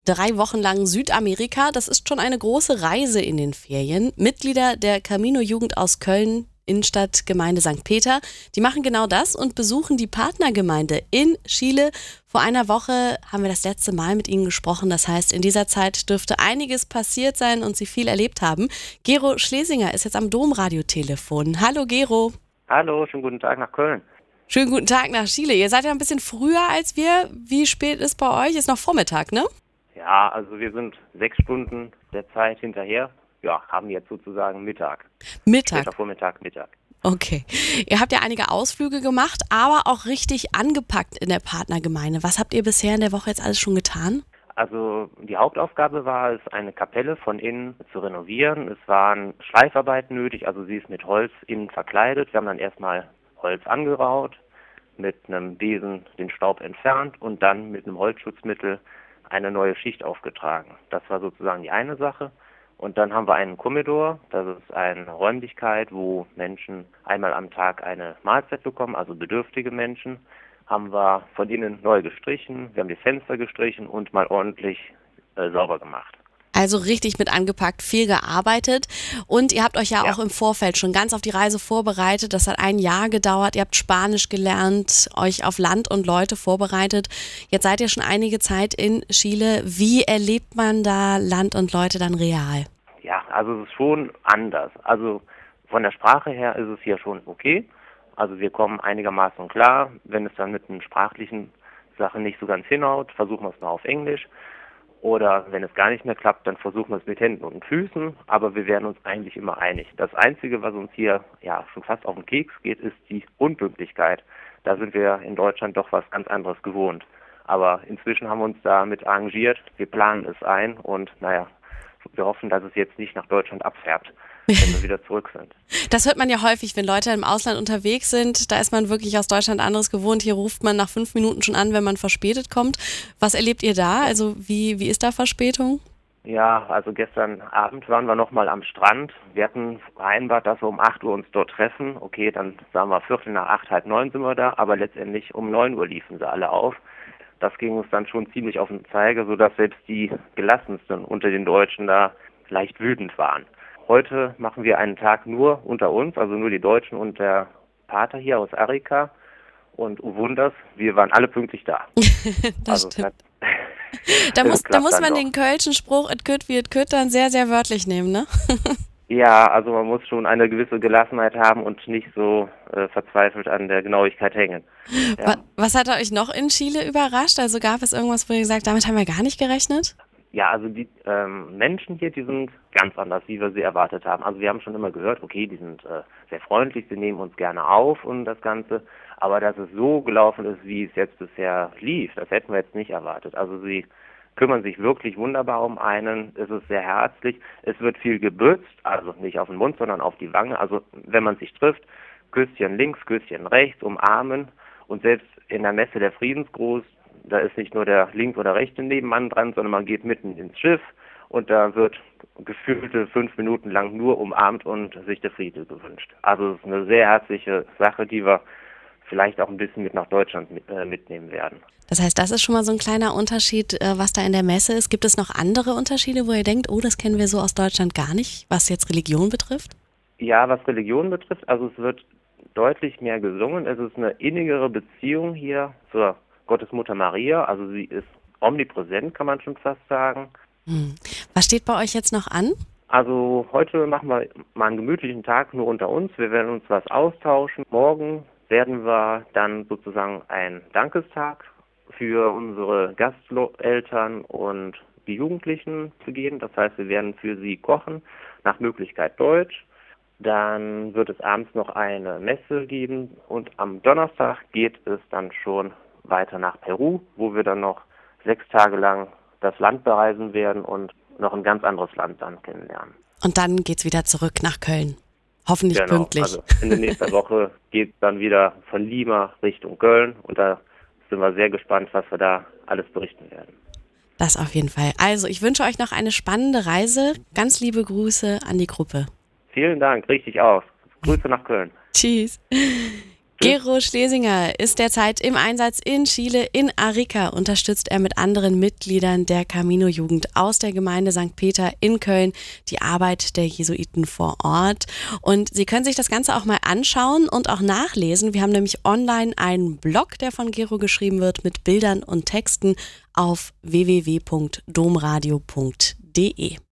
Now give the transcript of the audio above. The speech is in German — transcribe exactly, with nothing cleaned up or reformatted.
Drei Wochen lang Südamerika, das ist schon eine große Reise in den Ferien. Mitglieder der Camino-Jugend aus Köln, Innenstadt, Gemeinde Sankt Peter, die machen genau das und besuchen die Partnergemeinde in Chile. Vor einer Woche haben wir das letzte Mal mit ihnen gesprochen. Das heißt, in dieser Zeit dürfte einiges passiert sein und sie viel erlebt haben. Gero Schlesinger ist jetzt am Domradiotelefon. Hallo Gero. Hallo, schönen guten Tag nach Köln. Schönen guten Tag nach Chile. Ihr seid ja ein bisschen früher als wir. Wie spät ist bei euch? Ist noch Vormittag, ne? Ja, also wir sind sechs Stunden der Zeit hinterher. Ja, haben jetzt sozusagen Mittag. Mittag? Später Vormittag, Mittag. Okay. Ihr habt ja einige Ausflüge gemacht, aber auch richtig angepackt in der Partnergemeinde. Was habt ihr bisher in der Woche jetzt alles schon getan? Also die Hauptaufgabe war es, eine Kapelle von innen zu renovieren. Es waren Schleifarbeiten nötig, also sie ist mit Holz innen verkleidet. Wir haben dann erstmal Holz angeraut, mit einem Besen den Staub entfernt und dann mit einem Holzschutzmittel eine neue Schicht aufgetragen. Das war sozusagen die eine Sache. Und dann haben wir einen Komedor, das ist eine Räumlichkeit, wo Menschen einmal am Tag eine Mahlzeit bekommen, also bedürftige Menschen, haben wir von innen neu gestrichen, wir haben die Fenster gestrichen und mal ordentlich äh, sauber gemacht. Also richtig mit angepackt, viel gearbeitet und ihr habt euch ja, ja auch im Vorfeld schon ganz auf die Reise vorbereitet. Das hat ein Jahr gedauert, ihr habt Spanisch gelernt, euch auf Land und Leute vorbereitet. Jetzt seid ihr schon einige Zeit in Chile. Wie erlebt man da Land und Leute dann real? Ja, also es ist schon anders. Also von der Sprache her ist es hier schon okay. Also wir kommen einigermaßen klar. Wenn es dann mit den sprachlichen Sachen nicht so ganz hinhaut, versuchen wir es noch auf Englisch. Oder wenn es gar nicht mehr klappt, dann versuchen wir es mit Händen und Füßen, aber wir werden uns eigentlich immer einig. Das Einzige, was uns hier ja schon fast auf den Keks geht, ist die Unpünktlichkeit. Da sind wir in Deutschland doch was ganz anderes gewohnt. Aber inzwischen haben wir uns damit arrangiert, wir planen es ein und naja, wir hoffen, dass es jetzt nicht nach Deutschland abfärbt, wenn wir wieder zurück sind. Das hört man ja häufig, wenn Leute im Ausland unterwegs sind. Da ist man wirklich aus Deutschland anderes gewohnt. Hier ruft man nach fünf Minuten schon an, wenn man verspätet kommt. Was erlebt ihr da? Also wie, wie ist da Verspätung? Ja, also gestern Abend waren wir nochmal am Strand. Wir hatten vereinbart, dass wir um acht Uhr uns dort treffen. Okay, dann sagen wir Viertel nach acht, halb neun sind wir da. Aber letztendlich um neun Uhr liefen sie alle auf. Das ging uns dann schon ziemlich auf den Zeiger, sodass selbst die Gelassensten unter den Deutschen da leicht wütend waren. Heute machen wir einen Tag nur unter uns, also nur die Deutschen und der Pater hier aus Arica. Und oh Wunders, wir waren alle pünktlich da. Das also, stimmt. Da muss, da muss man den kölschen Spruch, et kütt wie et kütt, dann sehr, sehr wörtlich nehmen, ne? Ja, also man muss schon eine gewisse Gelassenheit haben und nicht so äh, verzweifelt an der Genauigkeit hängen. Ja. Was, was hat euch noch in Chile überrascht? Also gab es irgendwas, wo ihr gesagt, damit haben wir gar nicht gerechnet? Ja, also die ähm, Menschen hier, die sind ganz anders, wie wir sie erwartet haben. Also wir haben schon immer gehört, okay, die sind äh, sehr freundlich, sie nehmen uns gerne auf und das Ganze. Aber dass es so gelaufen ist, wie es jetzt bisher lief, das hätten wir jetzt nicht erwartet. Also sie kümmern sich wirklich wunderbar um einen, es ist sehr herzlich, es wird viel gebürzt, also nicht auf den Mund, sondern auf die Wange. Also wenn man sich trifft, Küsschen links, Küsschen rechts, umarmen und selbst in der Messe der Friedensgruß, da ist nicht nur der linke oder rechte Nebenmann dran, sondern man geht mitten ins Schiff und da wird gefühlte fünf Minuten lang nur umarmt und sich der Friede gewünscht. Also es ist eine sehr herzliche Sache, die wir vielleicht auch ein bisschen mit nach Deutschland mit, äh, mitnehmen werden. Das heißt, das ist schon mal so ein kleiner Unterschied, äh, was da in der Messe ist. Gibt es noch andere Unterschiede, wo ihr denkt, oh, das kennen wir so aus Deutschland gar nicht, was jetzt Religion betrifft? Ja, was Religion betrifft, also es wird deutlich mehr gesungen. Es ist eine innigere Beziehung hier zur Gottesmutter Maria, also sie ist omnipräsent, kann man schon fast sagen. Hm. Was steht bei euch jetzt noch an? Also heute machen wir mal einen gemütlichen Tag nur unter uns. Wir werden uns was austauschen. Morgen werden wir dann sozusagen einen Dankestag für unsere Gasteltern und die Jugendlichen begehen. Das heißt, wir werden für sie kochen, nach Möglichkeit Deutsch. Dann wird es abends noch eine Messe geben und am Donnerstag geht es dann schon weiter nach Peru, wo wir dann noch sechs Tage lang das Land bereisen werden und noch ein ganz anderes Land dann kennenlernen. Und dann geht's wieder zurück nach Köln. Hoffentlich genau, pünktlich. Also Ende nächster Woche geht dann wieder von Lima Richtung Köln und da sind wir sehr gespannt, was wir da alles berichten werden. Das auf jeden Fall. Also ich wünsche euch noch eine spannende Reise. Ganz liebe Grüße an die Gruppe. Vielen Dank, richtig aus. Grüße nach Köln. Tschüss. Gero Schlesinger ist derzeit im Einsatz in Chile. In Arica unterstützt er mit anderen Mitgliedern der Camino-Jugend aus der Gemeinde Sankt Peter in Köln die Arbeit der Jesuiten vor Ort. Und Sie können sich das Ganze auch mal anschauen und auch nachlesen. Wir haben nämlich online einen Blog, der von Gero geschrieben wird, mit Bildern und Texten auf w w w punkt domradio punkt de.